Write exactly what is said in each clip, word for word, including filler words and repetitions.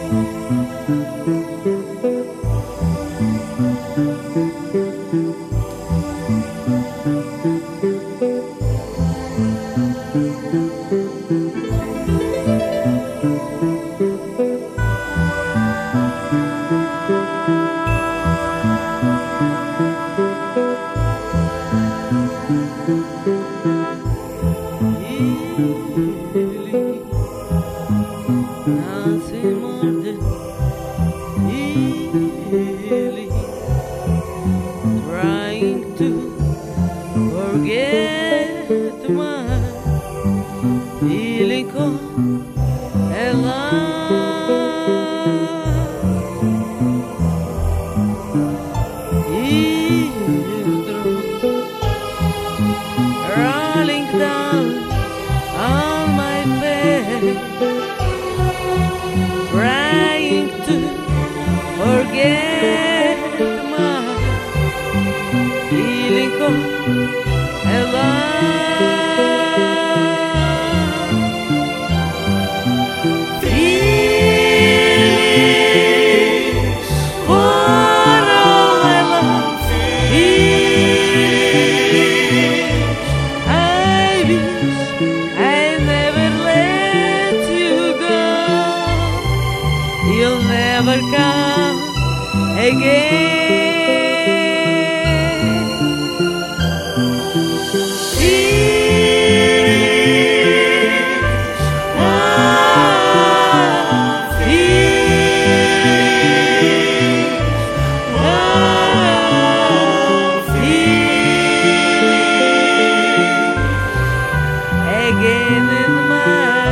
Trying to forget my feeling cold and rolling down on my face, trying to forget my feeling cold and you'll never come again. Again in my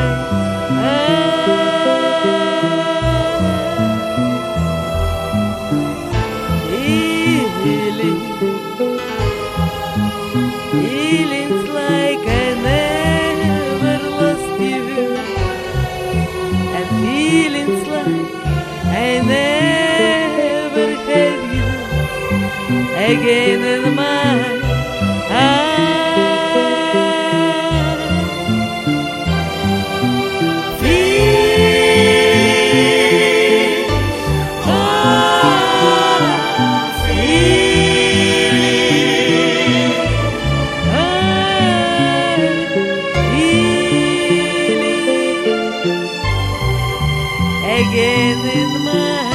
feelings like I never lost you, and feelings like I never had you. Again in my heart. Again in my